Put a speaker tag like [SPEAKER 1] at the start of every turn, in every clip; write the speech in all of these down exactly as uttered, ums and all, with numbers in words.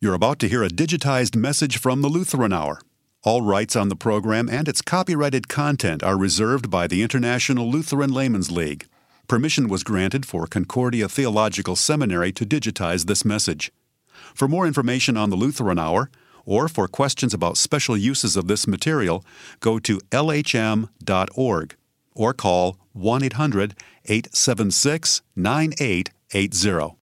[SPEAKER 1] You're about to hear a digitized message from the Lutheran Hour. All rights on the program and its copyrighted content are reserved by the International Lutheran Laymen's League. Permission was granted for Concordia Theological Seminary to digitize this message. For more information on the Lutheran Hour, or for questions about special uses of this material, go to L H M dot org or call one eight hundred, eight seven six, nine eight eight zero.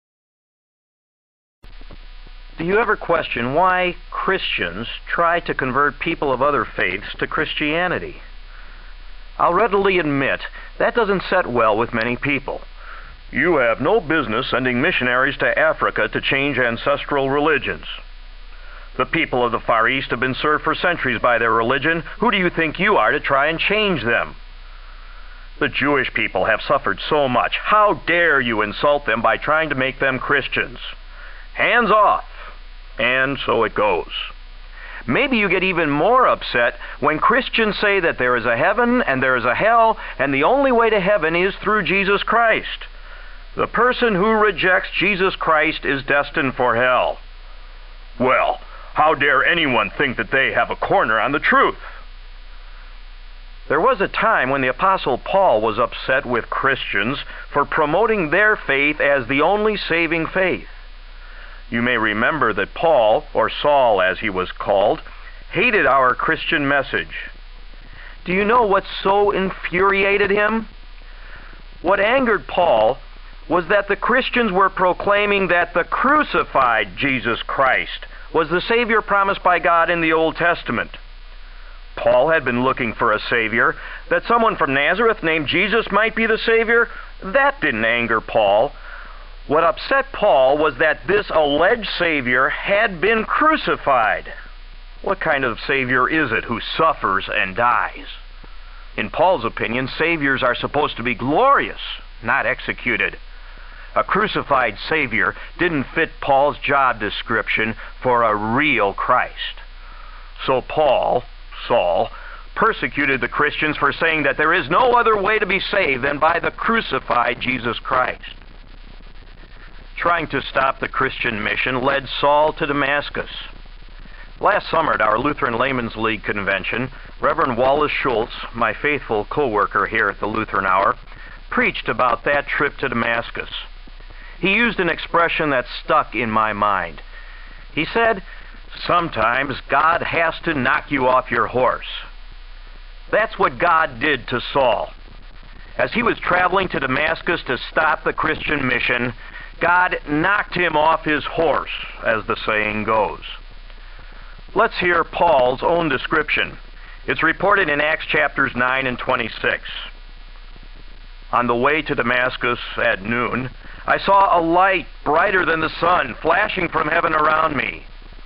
[SPEAKER 2] Do you ever question why Christians try to convert people of other faiths to Christianity? I'll readily admit that doesn't set well with many people. You have no business sending missionaries to Africa to change ancestral religions. The people of the Far East have been served for centuries by their religion. Who do you think you are to try and change them? The Jewish people have suffered so much. How dare you insult them by trying to make them Christians? Hands off! And so it goes. Maybe you get even more upset when Christians say that there is a heaven and there is a hell, and the only way to heaven is through Jesus Christ. The person who rejects Jesus Christ is destined for hell. Well, how dare anyone think that they have a corner on the truth? There was a time when the Apostle Paul was upset with Christians for promoting their faith as the only saving faith. You may remember that Paul, or Saul as he was called, hated our Christian message. Do you know what so infuriated him? What angered Paul was that the Christians were proclaiming that the crucified Jesus Christ was the Savior promised by God in the Old Testament. Paul had been looking for a Savior. That someone from Nazareth named Jesus might be the Savior, that didn't anger Paul. What upset Paul was that this alleged Savior had been crucified. What kind of Savior is it who suffers and dies? In Paul's opinion, Saviors are supposed to be glorious, not executed. A crucified Savior didn't fit Paul's job description for a real Christ. So Paul, Saul, persecuted the Christians for saying that there is no other way to be saved than by the crucified Jesus Christ. Trying to stop the Christian mission led Saul to Damascus. Last summer at our Lutheran Laymen's League convention, Reverend Wallace Schultz, my faithful co-worker here at the Lutheran Hour, preached about that trip to Damascus. He used an expression that stuck in my mind. He said, "Sometimes God has to knock you off your horse." That's what God did to Saul. As he was traveling to Damascus to stop the Christian mission, God knocked him off his horse, as the saying goes. Let's hear Paul's own description. It's reported in Acts chapters nine and twenty-six. On the way to Damascus at noon, I saw a light brighter than the sun flashing from heaven around me.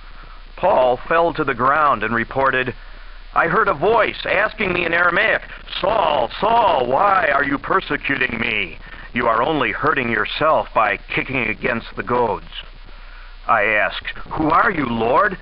[SPEAKER 2] Paul fell to the ground and reported, I heard a voice asking me in Aramaic, "Saul, Saul, why are you persecuting me? You are only hurting yourself by kicking against the goads." I asked, "Who are you, Lord?"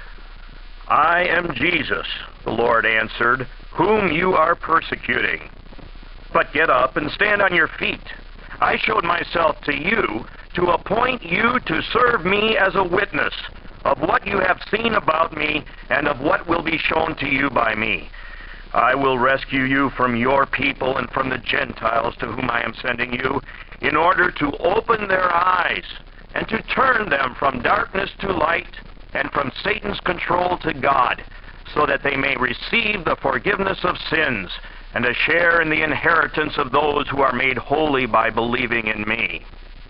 [SPEAKER 2] "I am Jesus," the Lord answered, "whom you are persecuting. But get up and stand on your feet. I showed myself to you to appoint you to serve me as a witness of what you have seen about me and of what will be shown to you by me. I will rescue you from your people and from the Gentiles to whom I am sending you, in order to open their eyes and to turn them from darkness to light and from Satan's control to God, so that they may receive the forgiveness of sins and a share in the inheritance of those who are made holy by believing in me."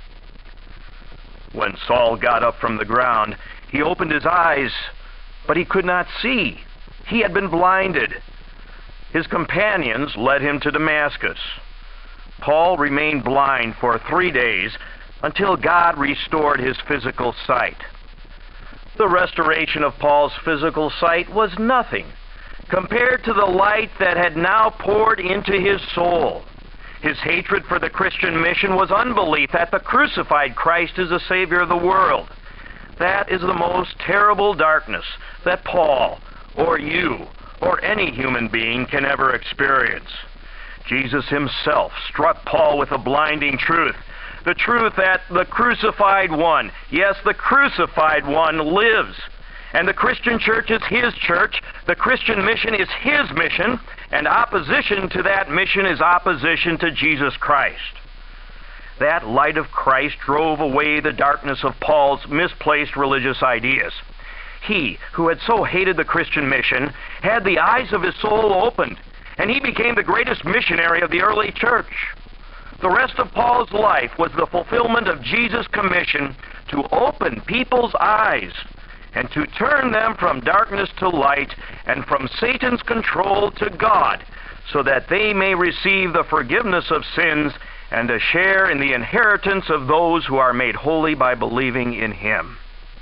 [SPEAKER 2] When Saul got up from the ground, he opened his eyes, but he could not see. He had been blinded. His companions led him to Damascus. Paul remained blind for three days until God restored his physical sight. The restoration of Paul's physical sight was nothing compared to the light that had now poured into his soul. His hatred for the Christian mission was unbelief that the crucified Christ is the Savior of the world. That is the most terrible darkness that Paul, or you, or any human being can ever experience. Jesus himself struck Paul with a blinding truth. The truth that the crucified one, yes, the crucified one lives. And the Christian church is his church. The Christian mission is his mission. And opposition to that mission is opposition to Jesus Christ. That light of Christ drove away the darkness of Paul's misplaced religious ideas. He, who had so hated the Christian mission, had the eyes of his soul opened, and he became the greatest missionary of the early church. The rest of Paul's life was the fulfillment of Jesus' commission to open people's eyes and to turn them from darkness to light and from Satan's control to God, so that they may receive the forgiveness of sins and to share in the inheritance of those who are made holy by believing in him.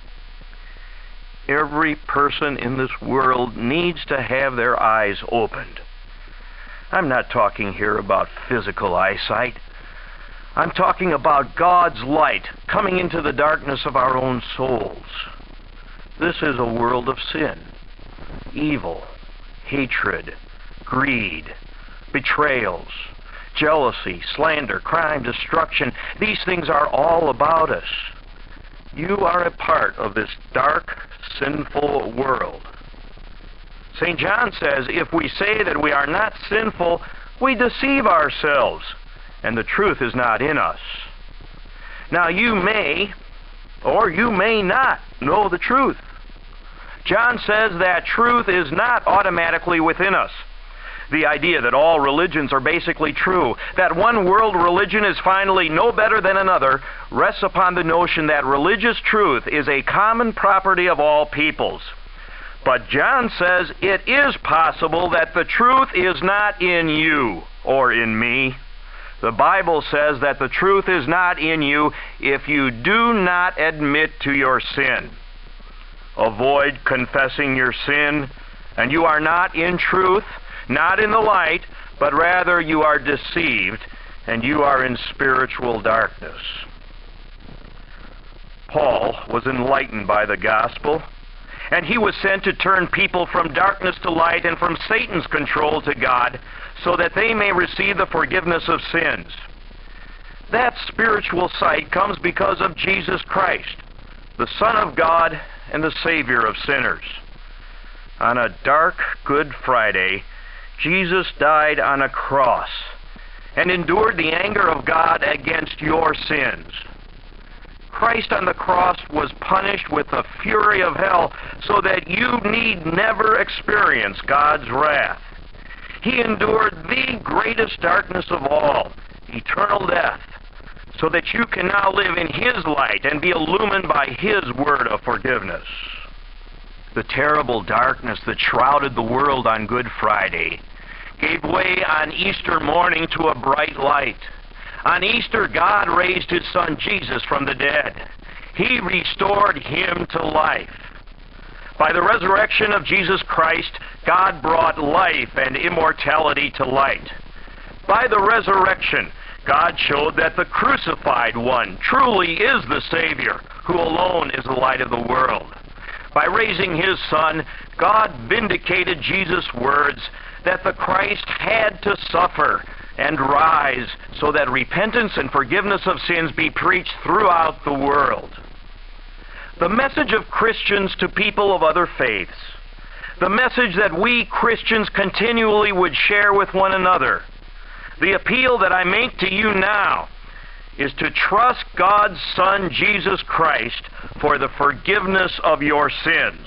[SPEAKER 2] Every person in this world needs to have their eyes opened. I'm not talking here about physical eyesight. I'm talking about God's light coming into the darkness of our own souls. This is a world of sin, evil, hatred, greed, betrayals, jealousy, slander, crime, destruction. These things are all about us. You are a part of this dark, sinful world. Saint John says, if we say that we are not sinful, we deceive ourselves, and the truth is not in us. Now you may, or you may not, know the truth. John says that truth is not automatically within us. The idea that all religions are basically true, that one world religion is finally no better than another, rests upon the notion that religious truth is a common property of all peoples. But John says it is possible that the truth is not in you or in me. The Bible says that the truth is not in you if you do not admit to your sin. Avoid confessing your sin, and you are not in truth, not in the light, but rather you are deceived, and you are in spiritual darkness. Paul was enlightened by the gospel, and he was sent to turn people from darkness to light and from Satan's control to God, so that they may receive the forgiveness of sins. That spiritual sight comes because of Jesus Christ, the Son of God and the Savior of sinners. On a dark Good Friday, Jesus died on a cross and endured the anger of God against your sins. Christ on the cross was punished with the fury of hell so that you need never experience God's wrath. He endured the greatest darkness of all, eternal death, so that you can now live in his light and be illumined by his word of forgiveness. The terrible darkness that shrouded the world on Good Friday gave way on Easter morning to a bright light. On Easter, God raised his Son Jesus from the dead. He restored him to life. By the resurrection of Jesus Christ, God brought life and immortality to light. By the resurrection, God showed that the crucified one truly is the Savior, who alone is the light of the world. By raising his Son, God vindicated Jesus' words that the Christ had to suffer and rise so that repentance and forgiveness of sins be preached throughout the world. The message of Christians to people of other faiths, the message that we Christians continually would share with one another, the appeal that I make to you now is to trust God's Son, Jesus Christ, for the forgiveness of your sins.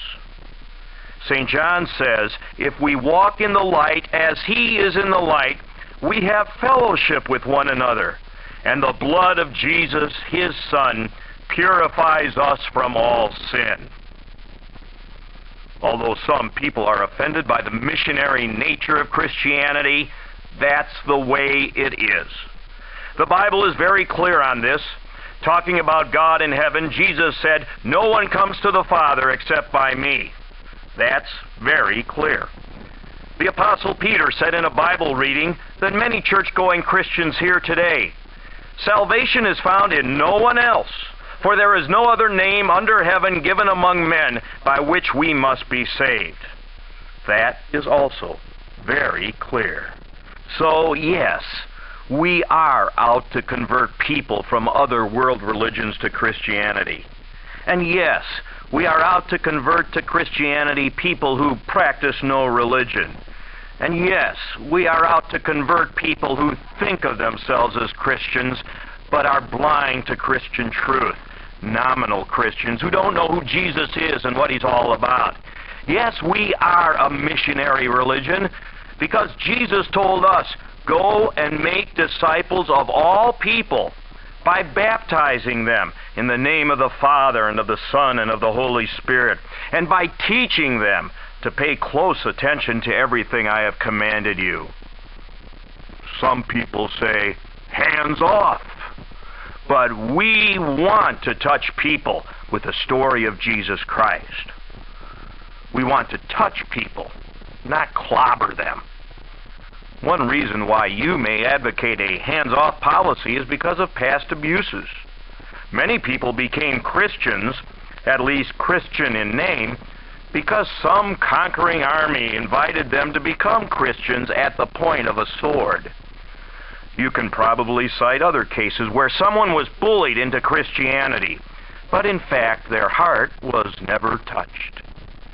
[SPEAKER 2] Saint John says, if we walk in the light as he is in the light, we have fellowship with one another, and the blood of Jesus, his Son, purifies us from all sin. Although some people are offended by the missionary nature of Christianity, that's the way it is. The Bible is very clear on this. Talking about God in heaven, Jesus said, "No one comes to the Father except by me." That's very clear. The Apostle Peter said in a Bible reading that many church-going Christians hear today, "Salvation is found in no one else, for there is no other name under heaven given among men by which we must be saved." That is also very clear. So, yes, We are out to convert people from other world religions to Christianity. And yes, we are out to convert to Christianity people who practice no religion. And yes, we are out to convert people who think of themselves as Christians, but are blind to Christian truth. Nominal Christians who don't know who Jesus is and what he's all about. Yes, we are a missionary religion because Jesus told us, go and make disciples of all people by baptizing them in the name of the Father and of the Son and of the Holy Spirit, and by teaching them to pay close attention to everything I have commanded you. Some people say, hands off. But we want to touch people with the story of Jesus Christ. We want to touch people, not clobber them. One reason why you may advocate a hands-off policy is because of past abuses. Many people became Christians, at least Christian in name, because some conquering army invited them to become Christians at the point of a sword. You can probably cite other cases where someone was bullied into Christianity, but in fact their heart was never touched.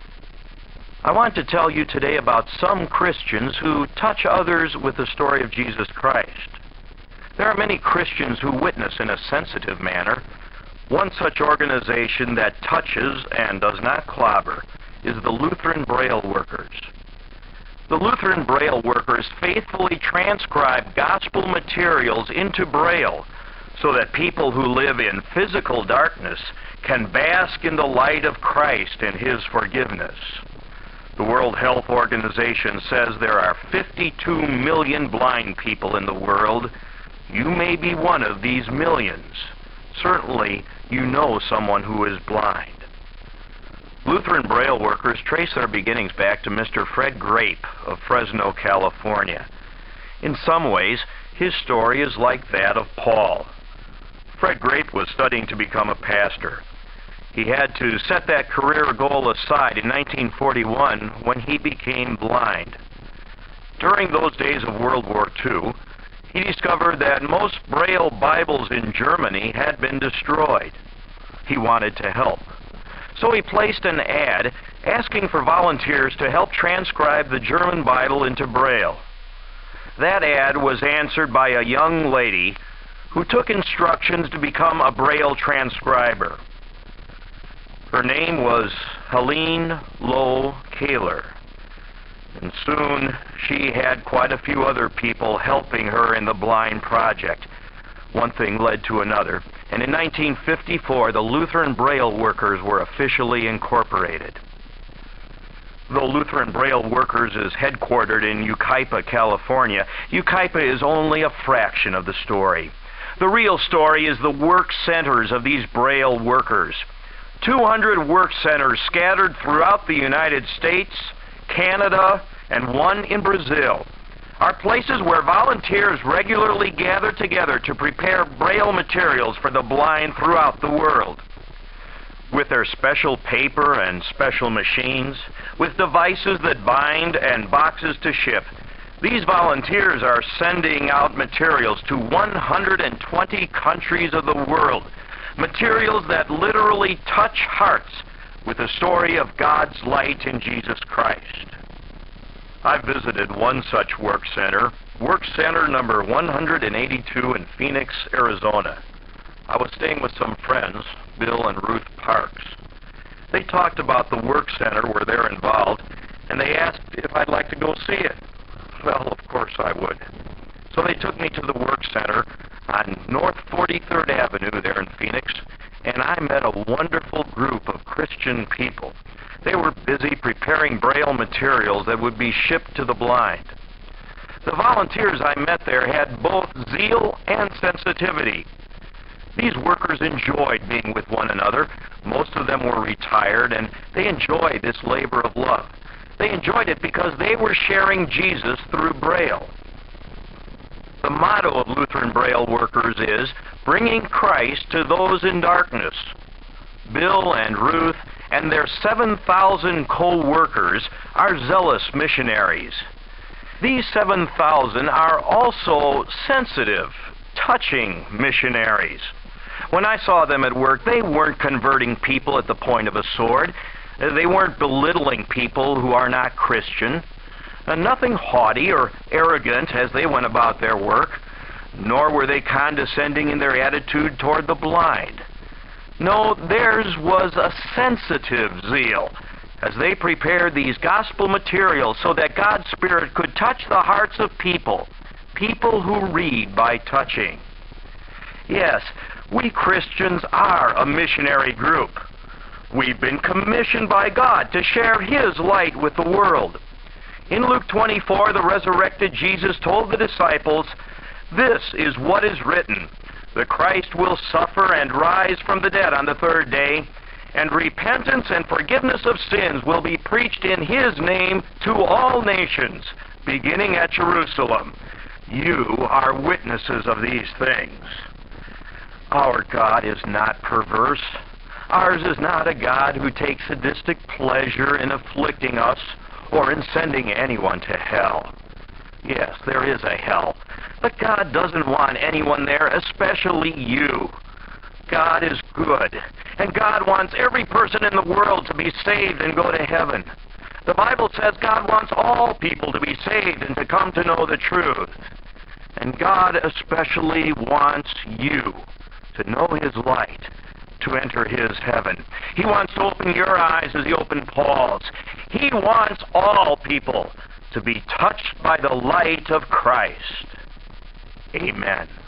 [SPEAKER 2] I want to tell you today about some Christians who touch others with the story of Jesus Christ. There are many Christians who witness in a sensitive manner. One such organization that touches and does not clobber is the Lutheran Braille Workers. The Lutheran Braille Workers faithfully transcribe gospel materials into Braille so that people who live in physical darkness can bask in the light of Christ and his forgiveness. The World Health Organization says there are fifty-two million blind people in the world. You may be one of these millions. Certainly, you know someone who is blind. Lutheran Braille Workers trace their beginnings back to Mister Fred Grape of Fresno, California. In some ways, his story is like that of Paul. Fred Grape was studying to become a pastor. He had to set that career goal aside in nineteen forty-one when he became blind. During those days of World War Two, he discovered that most Braille Bibles in Germany had been destroyed. He wanted to help. So he placed an ad asking for volunteers to help transcribe the German Bible into Braille. That ad was answered by a young lady who took instructions to become a Braille transcriber. Her name was Helene Lowe Kaler, and soon she had quite a few other people helping her in the blind project. One thing led to another, and in nineteen fifty-four, the Lutheran Braille Workers were officially incorporated. Though Lutheran Braille Workers is headquartered in Yucaipa, California, Yucaipa is only a fraction of the story. The real story is the work centers of these Braille workers. two hundred work centers scattered throughout the United States, Canada, and one in Brazil are places where volunteers regularly gather together to prepare Braille materials for the blind throughout the world. With their special paper and special machines, with devices that bind and boxes to ship, these volunteers are sending out materials to one hundred twenty countries of the world, materials that literally touch hearts with the story of God's light in Jesus Christ. I visited one such work center, Work Center number one hundred eighty-two in Phoenix, Arizona. I was staying with some friends, Bill and Ruth Parks. They talked about the work center where they're involved, and they asked if I'd like to go see it. Well, of course I would. So they took me to the work center on North forty-third Avenue there in Phoenix, and I met a wonderful group of Christian people. They were busy preparing Braille materials that would be shipped to the blind. The volunteers I met there had both zeal and sensitivity. These workers enjoyed being with one another. Most of them were retired, and they enjoyed this labor of love. They enjoyed it because they were sharing Jesus through Braille. The motto of Lutheran Braille Workers is, bringing Christ to those in darkness. Bill and Ruth and their seven thousand co-workers are zealous missionaries. These seven thousand are also sensitive, touching missionaries. When I saw them at work, they weren't converting people at the point of a sword. They weren't belittling people who are not Christian. And nothing haughty or arrogant as they went about their work, nor were they condescending in their attitude toward the blind. No, theirs was a sensitive zeal as they prepared these gospel materials so that God's Spirit could touch the hearts of people, people who read by touching. Yes, we Christians are a missionary group. We've been commissioned by God to share His light with the world. In Luke twenty-four, the resurrected Jesus told the disciples, "This is what is written, the Christ will suffer and rise from the dead on the third day, and repentance and forgiveness of sins will be preached in His name to all nations, beginning at Jerusalem. You are witnesses of these things." Our God is not perverse. Ours is not a God who takes sadistic pleasure in afflicting us or in sending anyone to hell. Yes, there is a hell, but God doesn't want anyone there, especially you. God is good, and God wants every person in the world to be saved and go to heaven. The Bible says God wants all people to be saved and to come to know the truth. And God especially wants you to know His light, to enter His heaven. He wants to open your eyes as He opened Paul's. He wants all people to be touched by the light of Christ. Amen.